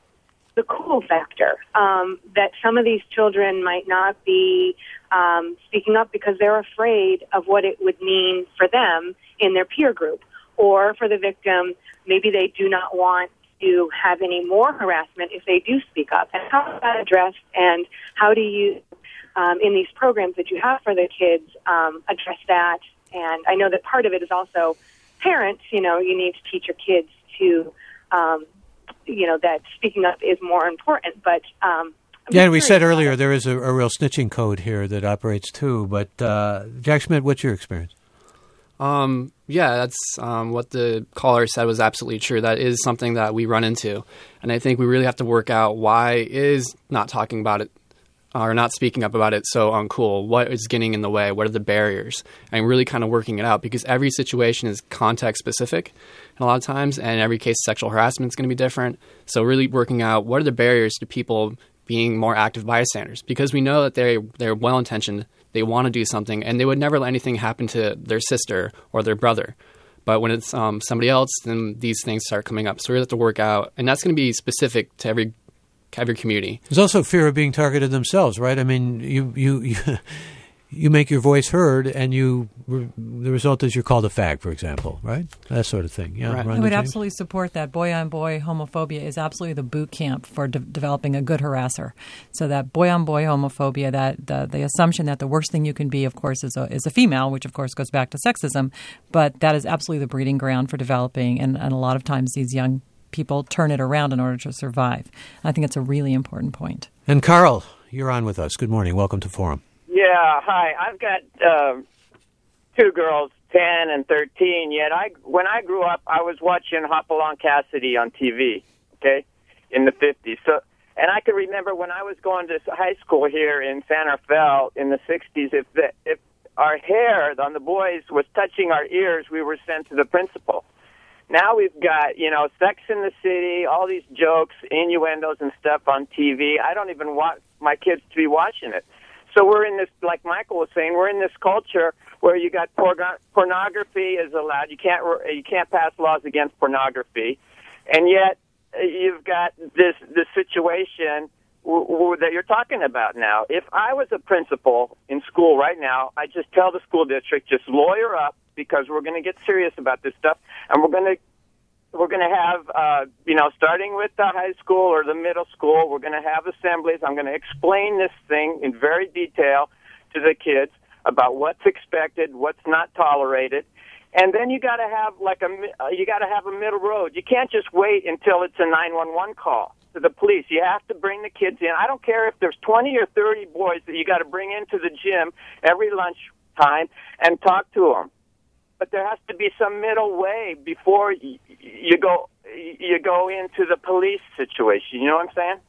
the cool factor, um, that some of these children might not be um, speaking up because they're afraid of what it would mean for them in their peer group, or for the victim, maybe they do not want to have any more harassment if they do speak up. And how is that addressed, and how do you, um, in these programs that you have for the kids, um, address that? And I know that part of it is also parents, you know, you need to teach your kids to, um, you know, that speaking up is more important. But um, yeah, and we said earlier there is a, a real snitching code here that operates too. But uh, Jack Schmidt, what's your experience? Um, yeah, that's um, what the caller said was absolutely true. That is something that we run into. And I think we really have to work out why is not talking about it or not speaking up about it so uncool. What is getting in the way? What are the barriers? And really kind of working it out, because every situation is context specific a lot of times, and every case of sexual harassment is going to be different. So really working out what are the barriers to people being more active bystanders, because we know that they they're well-intentioned, they want to do something, and they would never let anything happen to their sister or their brother. But when it's um, somebody else, then these things start coming up. So we have to work out, and that's going to be specific to every every community. There's also fear of being targeted themselves, right? I mean, you you you, you make your voice heard, and you the result is you're called a fag, for example, right? That sort of thing. Yeah, right. I would absolutely support that. Boy-on-boy homophobia is absolutely the boot camp for de- developing a good harasser. So that boy-on-boy homophobia, that the, the assumption that the worst thing you can be, of course, is a, is a female, which of course goes back to sexism, but that is absolutely the breeding ground for developing, and, and a lot of times these young people turn it around in order to survive. I think it's a really important point. And Carl, you're on with us. Good morning. Welcome to Forum. Yeah, hi. I've got uh, two girls, ten and thirteen. Yet I, when I grew up, I was watching Hopalong Cassidy on T V, okay, in the fifties. So, and I can remember when I was going to high school here in San Rafael in the sixties, if the, if our hair on the boys was touching our ears, we were sent to the principal. Now we've got, you know, Sex in the City, all these jokes, innuendos and stuff on T V. I don't even want my kids to be watching it. So we're in this, like Michael was saying, we're in this culture where you got porg- pornography is allowed. You can't you can't pass laws against pornography, and yet you've got this this situation w- w- that you're talking about now. If I was a principal in school right now, I'd just tell the school district, just lawyer up, because we're going to get serious about this stuff, and we're going to we're going to have, uh, you know, starting with the high school or the middle school, we're going to have assemblies. I'm going to explain this thing in very detail to the kids about what's expected, what's not tolerated, and then you got to have like a uh, you got to have a middle road. You can't just wait until it's a nine one one call to the police. You have to bring the kids in. I don't care if there's twenty or thirty boys that you got to bring into the gym every lunch time and talk to them. But there has to be some middle way before you, you go you go into the police situation. You know what I'm saying?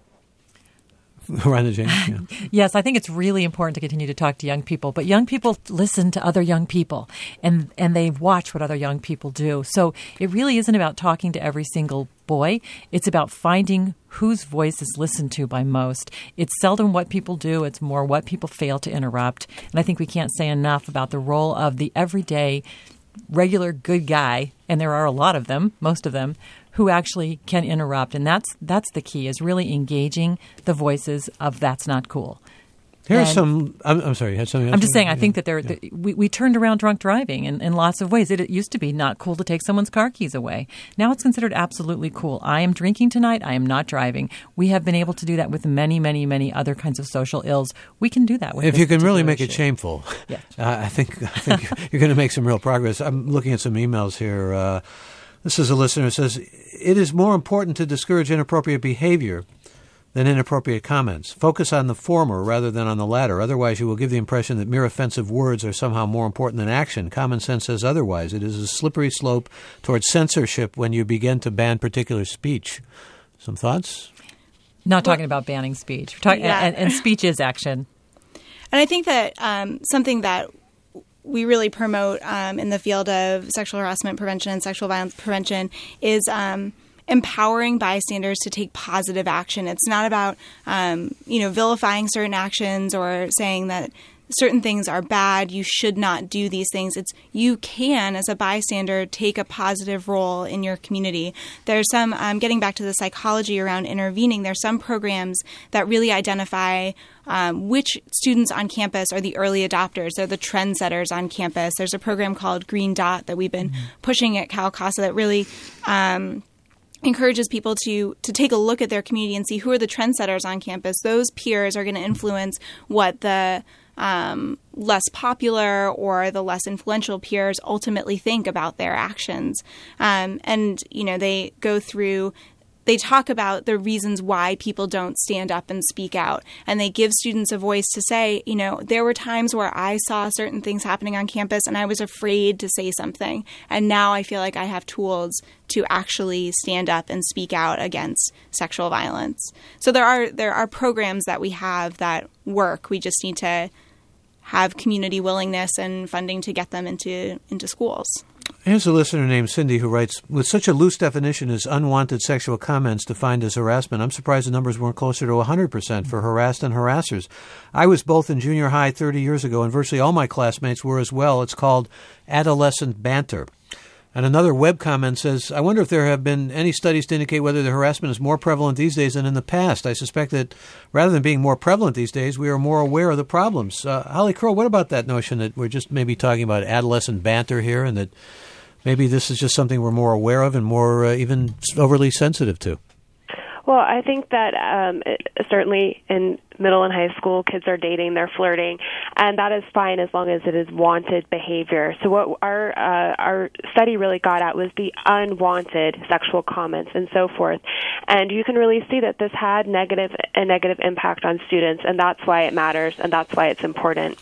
Rhonda James, yeah. Yes, I think it's really important to continue to talk to young people, but young people listen to other young people, and, and they watch what other young people do. So it really isn't about talking to every single boy. It's about finding whose voice is listened to by most. It's seldom what people do. It's more what people fail to interrupt. And I think we can't say enough about the role of the everyday regular good guy, and there are a lot of them, most of them, who actually can interrupt. And that's that's the key, is really engaging the voices of that's not cool. Here's and some, I'm, I'm sorry, you had something else? I'm just saying, I yeah. think that there, yeah. the, we, we turned around drunk driving in, in lots of ways. It, it used to be not cool to take someone's car keys away. Now it's considered absolutely cool. I am drinking tonight. I am not driving. We have been able to do that with many, many, many other kinds of social ills. We can do that with If this you can really particular make issue. it shameful, yeah. uh, I think, I think you're going to make some real progress. I'm looking at some emails here. Uh, this is a listener who says, it is more important to discourage inappropriate behavior than inappropriate comments. Focus on the former rather than on the latter. Otherwise, you will give the impression that mere offensive words are somehow more important than action. Common sense says otherwise. It is a slippery slope towards censorship when you begin to ban particular speech. Some thoughts? Not talking about banning speech. We're talking, Yeah. and, and speech is action. And I think that um, something that we really promote um, in the field of sexual harassment prevention and sexual violence prevention is um, empowering bystanders to take positive action. It's not about, um, you know, vilifying certain actions or saying that certain things are bad, you should not do these things. It's you can, as a bystander, take a positive role in your community. There's some, um, getting back to the psychology around intervening, there's some programs that really identify um, which students on campus are the early adopters. They're the trendsetters on campus. There's a program called Green Dot that we've been mm-hmm. pushing at Cal Casa that really um, encourages people to to take a look at their community and see who are the trendsetters on campus. Those peers are going to influence what the um, less popular or the less influential peers ultimately think about their actions. Um, and, you know, they go through, they talk about the reasons why people don't stand up and speak out. And they give students a voice to say, you know, there were times where I saw certain things happening on campus and I was afraid to say something. And now I feel like I have tools to actually stand up and speak out against sexual violence. So there are there are programs that we have that work. We just need to have community willingness and funding to get them into into schools. Here's a listener named Cindy who writes, with such a loose definition as unwanted sexual comments defined as harassment, I'm surprised the numbers weren't closer to one hundred percent for harassed and harassers. I was both in junior high thirty years ago, and virtually all my classmates were as well. It's called adolescent banter. And another web comment says, I wonder if there have been any studies to indicate whether the harassment is more prevalent these days than in the past. I suspect that rather than being more prevalent these days, we are more aware of the problems. Uh, Holly Crow, what about that notion that we're just maybe talking about adolescent banter here and that maybe this is just something we're more aware of and more uh, even overly sensitive to? Well, I think that um, it, certainly in middle and high school, kids are dating, they're flirting, and that is fine as long as it is wanted behavior. So what our uh, our study really got at was the unwanted sexual comments and so forth. And you can really see that this had negative a negative impact on students, and that's why it matters, and that's why it's important.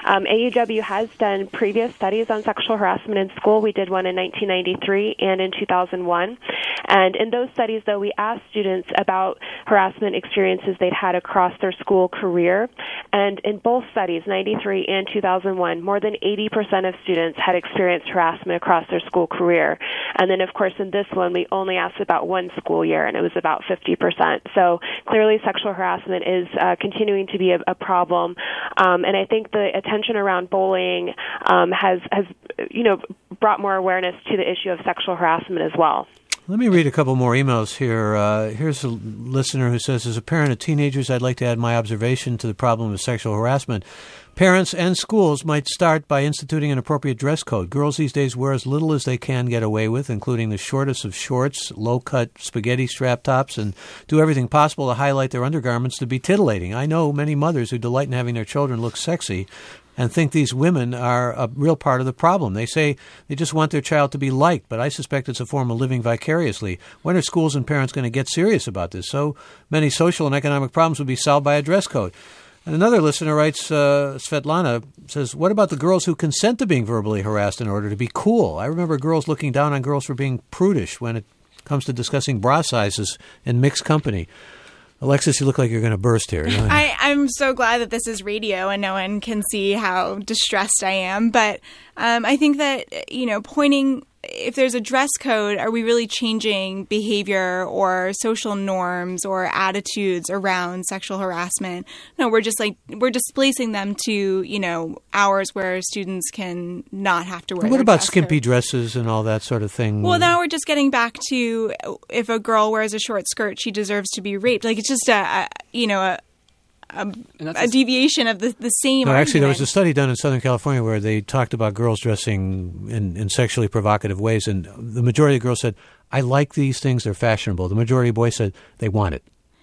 Um, A U W has done previous studies on sexual harassment in school. We did one in nineteen ninety-three and in two thousand one. And in those studies, though, we asked students about harassment experiences they'd had across their school career. And in both studies, ninety-three and two thousand one, more than eighty percent of students had experienced harassment across their school career. And then, of course, in this one, we only asked about one school year, and it was about fifty percent. So clearly sexual harassment is uh, continuing to be a, a problem. Um, and I think the attention around bullying um, has, has, you know, brought more awareness to the issue of sexual harassment as well. Let me read a couple more emails here. Uh, here's a listener who says, as a parent of teenagers, I'd like to add my observation to the problem of sexual harassment. Parents and schools might start by instituting an appropriate dress code. Girls these days wear as little as they can get away with, including the shortest of shorts, low-cut spaghetti strap tops, and do everything possible to highlight their undergarments to be titillating. I know many mothers who delight in having their children look sexy and think these women are a real part of the problem. They say they just want their child to be liked, but I suspect it's a form of living vicariously. When are schools and parents going to get serious about this? So many social and economic problems would be solved by a dress code. And another listener writes, uh, Svetlana says, what about the girls who consent to being verbally harassed in order to be cool? I remember girls looking down on girls for being prudish when it comes to discussing bra sizes in mixed company. Alexis, you look like you're going to burst here. I, I'm so glad that this is radio and no one can see how distressed I am. But um, I think that, you know, pointing, if there's a dress code, are we really changing behavior or social norms or attitudes around sexual harassment? No, we're just like, we're displacing them to, you know, hours where students can not have to wear. What about dress skimpy code. dresses and all that sort of thing? Well, now we're just getting back to if a girl wears a short skirt, she deserves to be raped. Like, it's just a, a you know, a, A, a deviation of the, the same No, argument. actually, there was a study done in Southern California where they talked about girls dressing in, in sexually provocative ways, and the majority of the girls said, I like these things, they're fashionable. The majority of boys said they want it.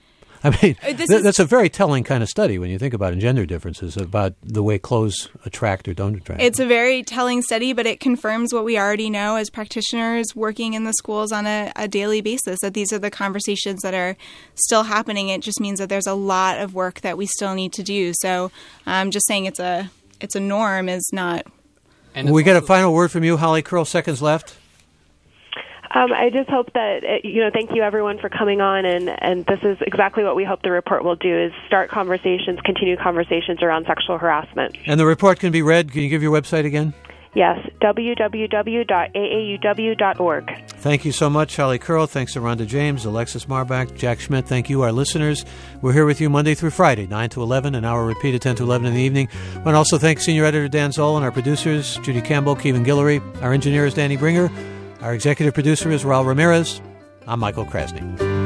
I mean, th- is, that's a very telling kind of study when you think about it, gender differences, about the way clothes attract or don't attract. It's a very telling study, but it confirms what we already know as practitioners working in the schools on a, a daily basis, that these are the conversations that are still happening. It just means that there's a lot of work that we still need to do. So um, just saying it's a it's a norm is not... And Will we get a final word from you, Holly Curl, seconds left? Um, I just hope that, uh, you know, thank you everyone for coming on, and, and this is exactly what we hope the report will do, is start conversations, continue conversations around sexual harassment. And the report can be read. Can you give your website again? Yes, w w w dot a a u w dot org. Thank you so much, Holly Curl. Thanks to Rhonda James, Alexis Marbach, Jack Schmidt. Thank you, our listeners. We're here with you Monday through Friday, nine to eleven, an hour repeated ten to eleven in the evening. I want to also thank Senior Editor Dan Zoll and our producers, Judy Campbell, Kevin Guillory. Our engineer is Danny Bringer. Our executive producer is Raul Ramirez. I'm Michael Krasny.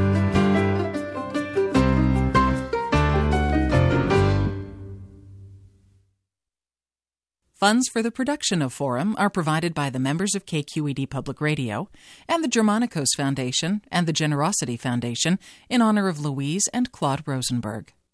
Funds for the production of Forum are provided by the members of K Q E D Public Radio and the Germanicos Foundation and the Generosity Foundation in honor of Louise and Claude Rosenberg.